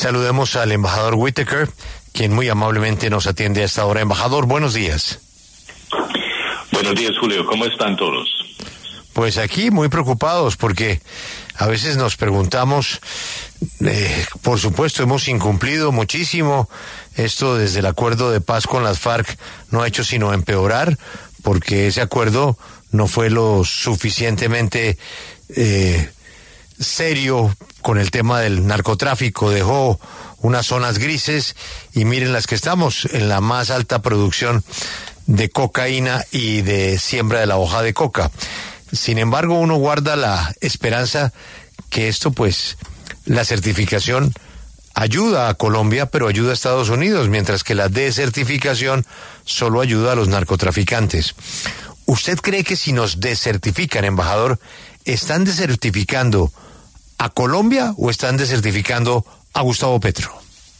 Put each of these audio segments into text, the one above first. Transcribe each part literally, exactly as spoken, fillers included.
Saludemos al embajador Whitaker, quien muy amablemente nos atiende a esta hora. Embajador, buenos días. Buenos días, Julio. ¿Cómo están todos? Pues aquí muy preocupados porque a veces nos preguntamos, eh, por supuesto hemos incumplido muchísimo, esto desde el acuerdo de paz con las FARC no ha hecho sino empeorar, porque ese acuerdo no fue lo suficientemente eh, serio con el tema del narcotráfico, dejó unas zonas grises y miren las que estamos, en la más alta producción de cocaína y de siembra de la hoja de coca. Sin embargo, uno guarda la esperanza que esto, pues, la certificación ayuda a Colombia, pero ayuda a Estados Unidos, mientras que la desertificación solo ayuda a los narcotraficantes. ¿Usted cree que si nos desertifican, embajador, están desertificando a Colombia o están desertificando a Gustavo Petro?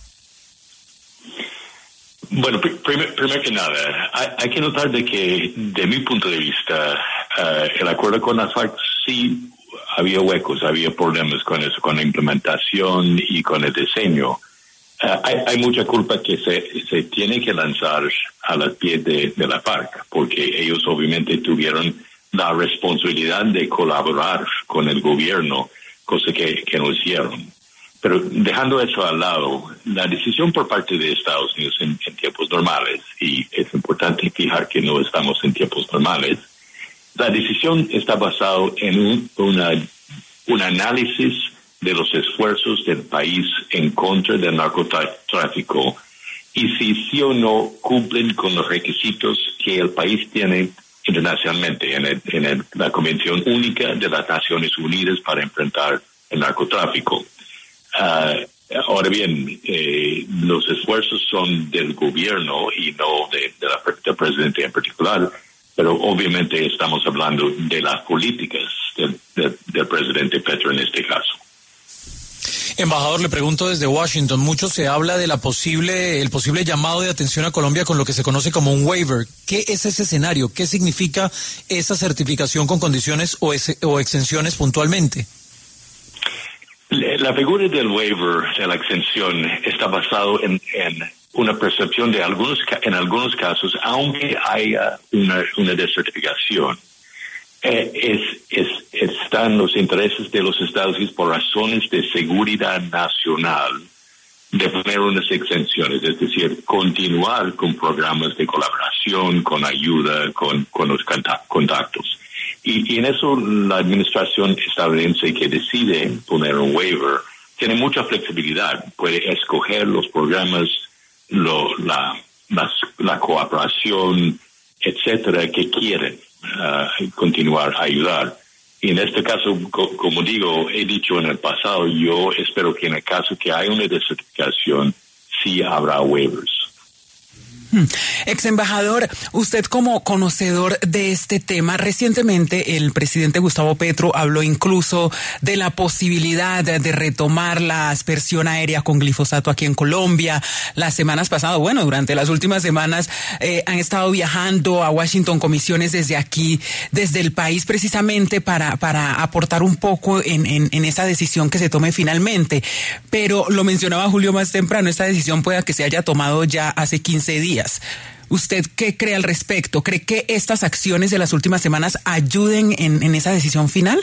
Bueno, pr- primer, primero que nada, hay, hay que notar de que, de mi punto de vista, uh, el acuerdo con las FARC sí había huecos, había problemas con eso, con la implementación y con el diseño. Uh, hay, hay mucha culpa que se, se tiene que lanzar a los pies de, de la FARC, porque ellos obviamente tuvieron la responsabilidad de colaborar con el gobierno, cosa que, que no hicieron. Pero dejando eso al lado, la decisión por parte de Estados Unidos en, en tiempos normales, y es importante fijar que no estamos en tiempos normales, la decisión está basada en un, una, un análisis de los esfuerzos del país en contra del narcotráfico y si sí o no cumplen con los requisitos que el país tiene internacionalmente en, el, en el, la Convención Única de las Naciones Unidas para enfrentar el narcotráfico. Uh, ahora bien, eh, los esfuerzos son del gobierno y no de, de la, del presidente en particular, pero obviamente estamos hablando de las políticas del, del, del presidente Petro en este caso. Embajador, le pregunto desde Washington, mucho se habla de la posible, el posible llamado de atención a Colombia con lo que se conoce como un waiver. ¿Qué es ese escenario? ¿Qué significa esa certificación con condiciones o, ex, o exenciones puntualmente? La figura del waiver, de la exención, está basado en, en una percepción de algunos, en algunos casos, aunque haya una, una desertificación, eh, es, es, están los intereses de los Estados Unidos por razones de seguridad nacional de poner unas exenciones, es decir, continuar con programas de colaboración, con ayuda, con, con los contactos. Y, y en eso la administración estadounidense que decide poner un waiver tiene mucha flexibilidad. Puede escoger los programas, lo, la, la, la cooperación, etcétera, que quieren uh, continuar a ayudar. Y en este caso, co- como digo, he dicho en el pasado, yo espero que en el caso que haya una desertificación, sí habrá waivers. Ex embajador, usted como conocedor de este tema, recientemente el presidente Gustavo Petro habló incluso de la posibilidad de retomar la aspersión aérea con glifosato aquí en Colombia. Las semanas pasadas, bueno, durante las últimas semanas eh, han estado viajando a Washington comisiones desde aquí, desde el país, precisamente para, para aportar un poco en, en, en esa decisión que se tome finalmente. Pero lo mencionaba Julio más temprano, esta decisión pueda que se haya tomado ya hace quince días. ¿Usted qué cree al respecto? ¿Cree que estas acciones de las últimas semanas ayuden en, en esa decisión final?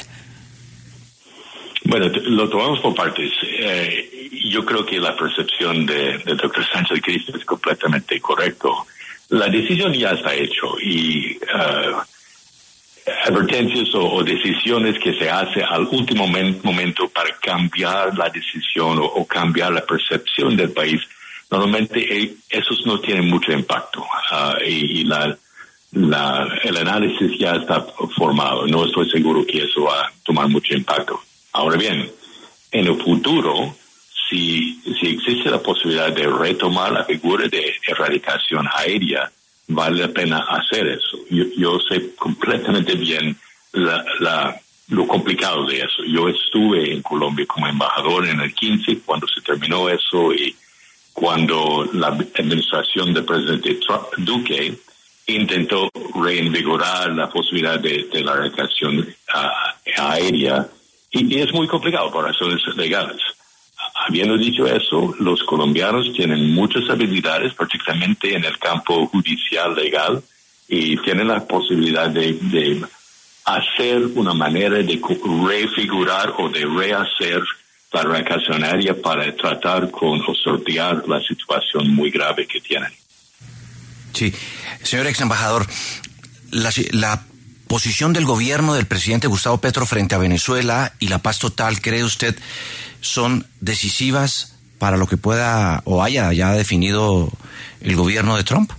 Bueno, lo tomamos por partes. Eh, yo creo que la percepción de, del doctor Sánchez Cristo es completamente correcto. La decisión ya está hecha y uh, advertencias o, o decisiones que se hace al último men- momento para cambiar la decisión o, o cambiar la percepción del país, normalmente eh, esos no tienen mucho impacto uh, y, y la, la, el análisis ya está formado. No estoy seguro que eso va a tomar mucho impacto. Ahora bien, en el futuro, si, si existe la posibilidad de retomar la figura de erradicación aérea, vale la pena hacer eso. Yo, yo sé completamente bien la, la, lo complicado de eso. Yo estuve en Colombia como embajador en el quince cuando se terminó eso y cuando la administración del presidente Trump, Duque intentó reinvigorar la posibilidad de, de la erradicación uh, aérea y, y es muy complicado por razones legales. Habiendo dicho eso, los colombianos tienen muchas habilidades, particularmente en el campo judicial legal, y tienen la posibilidad de, de hacer una manera de refigurar o de rehacer la reaccionaria para tratar con o sortear la situación muy grave que tienen. Sí, señor ex embajador, la, la posición del gobierno del presidente Gustavo Petro frente a Venezuela y la paz total, ¿cree usted son decisivas para lo que pueda o haya ya definido el gobierno de Trump?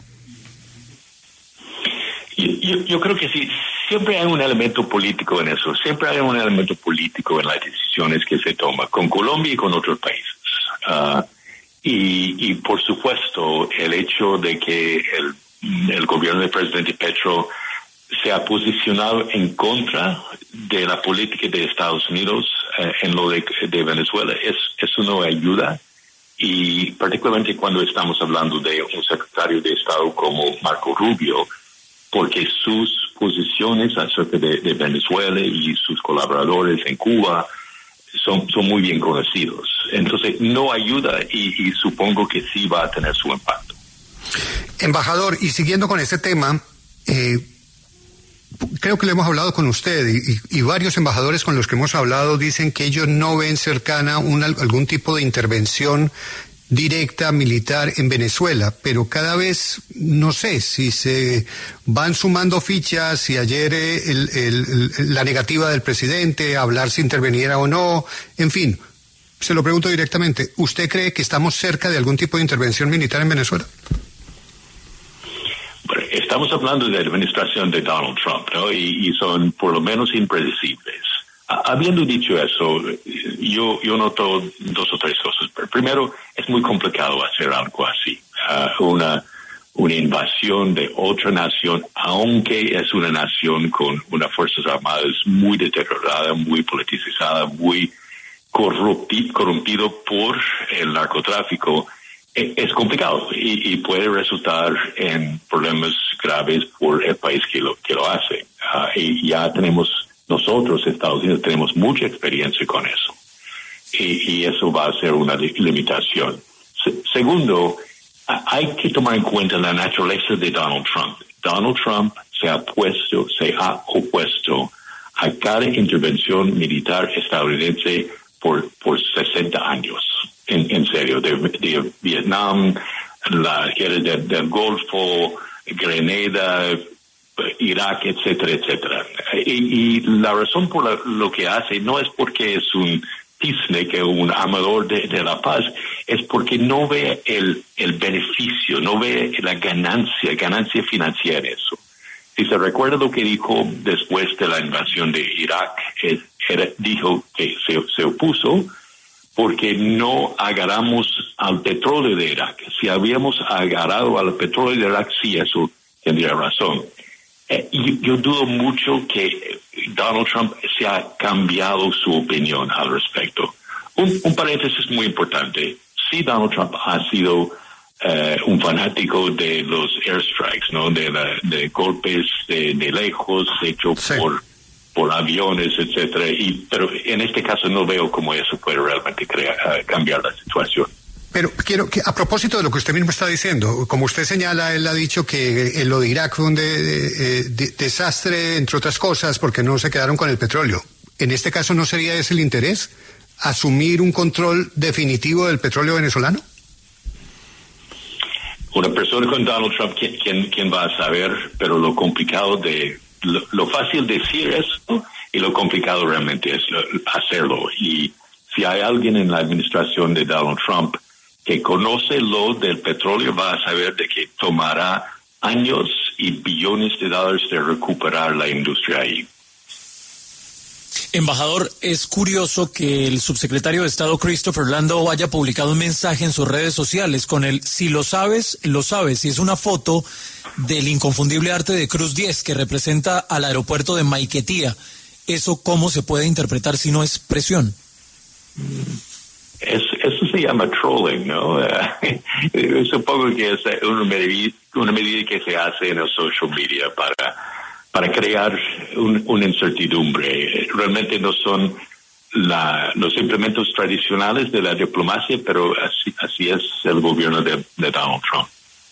Yo, yo, yo creo que sí. Siempre hay un elemento político en eso. Siempre hay un elemento político en las decisiones que se toman con Colombia y con otros países. Uh, y, y por supuesto, el hecho de que el, el gobierno del presidente Petro se ha posicionado en contra de la política de Estados Unidos eh, en lo de, de Venezuela, es, eso no ayuda. Y particularmente cuando estamos hablando de un secretario de Estado como Marco Rubio, porque sus posiciones acerca de, de Venezuela y sus colaboradores en Cuba son, son muy bien conocidos. Entonces no ayuda y, y supongo que sí va a tener su impacto. Embajador, y siguiendo con este tema, eh, creo que lo hemos hablado con usted y, y, y varios embajadores con los que hemos hablado dicen que ellos no ven cercana una, algún tipo de intervención directa militar en Venezuela, pero cada vez, no sé, si se van sumando fichas, si ayer el, el, el, la negativa del presidente a hablar si interveniera o no, en fin, se lo pregunto directamente, ¿usted cree que estamos cerca de algún tipo de intervención militar en Venezuela? Bueno, estamos hablando de la administración de Donald Trump, ¿no? Y, y son por lo menos impredecibles. Habiendo dicho eso, yo, yo noto dos o tres cosas. Primero, es muy complicado hacer algo así. Uh, una, una invasión de otra nación, aunque es una nación con unas fuerzas armadas muy deterioradas, muy politizadas, muy corrupti, corrompido por el narcotráfico, es, es complicado y, y puede resultar en problemas graves por el país que lo, que lo hace. Uh, y ya tenemos... Nosotros, Estados Unidos, tenemos mucha experiencia con eso. Y, y eso va a ser una limitación. Se, segundo, hay que tomar en cuenta la naturaleza de Donald Trump. Donald Trump se ha puesto, se ha opuesto a cada intervención militar estadounidense por, por sesenta años. En, en serio, de, de Vietnam, la guerra de, del Golfo, Grenada, Irak, etcétera, etcétera. Y, y la razón por la, lo que hace no es porque es un peacenik, un amador de, de la paz, es porque no ve el, el beneficio, no ve la ganancia, ganancia financiera en eso. Si se recuerda lo que dijo después de la invasión de Irak, es, era, dijo que se, se opuso porque no agarramos al petróleo de Irak. Si habíamos agarrado al petróleo de Irak, sí, eso tendría razón. Eh, yo, yo dudo mucho que Donald Trump se ha cambiado su opinión al respecto. Un, un paréntesis muy importante. Sí, Donald Trump ha sido eh, un fanático de los airstrikes, ¿no? De, la, de golpes de, de lejos, hechos sí. por, por aviones, etcétera. Y, pero en este caso no veo cómo eso puede realmente crear, uh, cambiar la situación. Pero quiero que, a propósito de lo que usted mismo está diciendo, como usted señala, él ha dicho que lo de Irak fue un de, de, de, desastre, entre otras cosas, porque no se quedaron con el petróleo. ¿En este caso no sería ese el interés? ¿Asumir un control definitivo del petróleo venezolano? Una persona con Donald Trump, ¿quién, quién, quién va a saber? Pero lo complicado de... Lo, lo fácil decir eso y lo complicado realmente es lo, hacerlo. Y si hay alguien en la administración de Donald Trump que conoce lo del petróleo, va a saber de que tomará años y billones de dólares de recuperar la industria ahí. Embajador, es curioso que el subsecretario de Estado Christopher Landau haya publicado un mensaje en sus redes sociales con el "si lo sabes, lo sabes", y es una foto del inconfundible arte de Cruz diez que representa al aeropuerto de Maiquetía. ¿Eso cómo se puede interpretar si no es presión? Es, eso se llama trolling, ¿no? Uh, supongo que es una medida, una medida que se hace en el social media para, para crear un, una incertidumbre. Realmente no son la, los implementos tradicionales de la diplomacia, pero así, así es el gobierno de, de Donald Trump.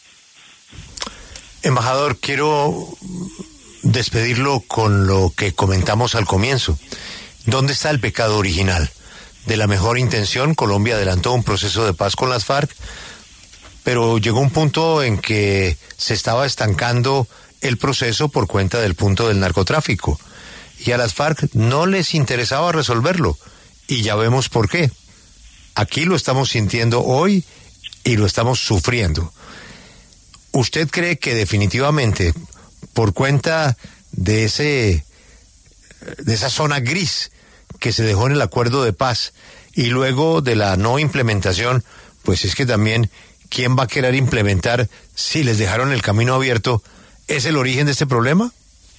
Embajador, quiero despedirlo con lo que comentamos al comienzo. ¿Dónde está el pecado original? De la mejor intención, Colombia adelantó un proceso de paz con las FARC, pero llegó un punto en que se estaba estancando el proceso por cuenta del punto del narcotráfico. Y a las FARC no les interesaba resolverlo. Y ya vemos por qué. Aquí lo estamos sintiendo hoy y lo estamos sufriendo. ¿Usted cree que definitivamente, por cuenta de ese, de esa zona gris que se dejó en el acuerdo de paz y luego de la no implementación, pues es que también, ¿quién va a querer implementar si les dejaron el camino abierto? ¿Es el origen de este problema?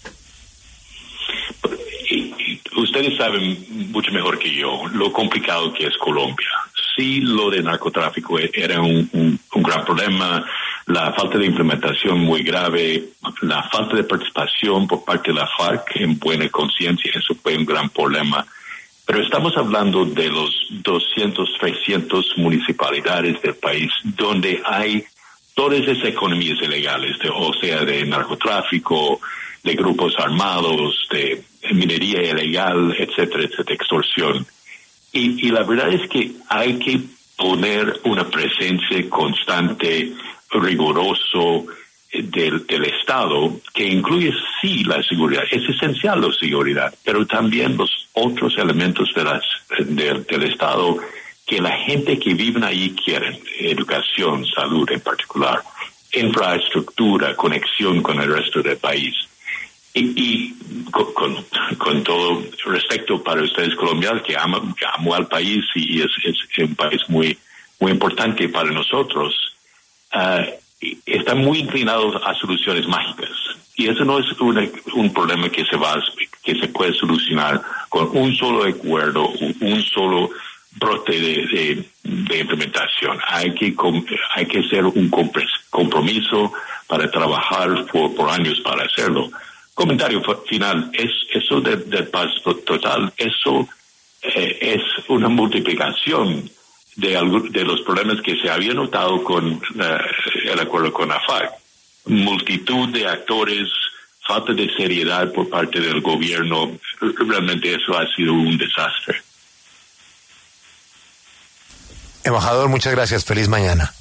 Ustedes saben mucho mejor que yo lo complicado que es Colombia. Sí, lo de narcotráfico era un, un, un gran problema, la falta de implementación muy grave, la falta de participación por parte de la FARC en buena conciencia, eso fue un gran problema. Pero estamos hablando de los doscientos, trescientas municipalidades del país donde hay todas esas economías ilegales, de, o sea, de narcotráfico, de grupos armados, de minería ilegal, etcétera, etcétera, extorsión. Y, y la verdad es que hay que poner una presencia constante, riguroso del, del Estado, que incluye sí la seguridad, es esencial la seguridad, pero también los otros elementos de las, de, del Estado que la gente que vive ahí quieren, educación, salud en particular, infraestructura, conexión con el resto del país. Y, y con, con, con todo respeto para ustedes colombianos que aman, que amo al país y es, es un país muy, muy importante para nosotros, uh, están muy inclinados a soluciones mágicas. Y eso no es una, un problema que se va, que se puede solucionar con un solo acuerdo, un, un solo brote de, de, de implementación. Hay que, hay que hacer un compromiso para trabajar por, por años para hacerlo. Comentario final, es eso de, de paz total, eso eh, es una multiplicación de, de los problemas que se había notado con uh, el acuerdo con la FARC. Multitud de actores, falta de seriedad por parte del gobierno, realmente eso ha sido un desastre. Embajador, muchas gracias, feliz mañana.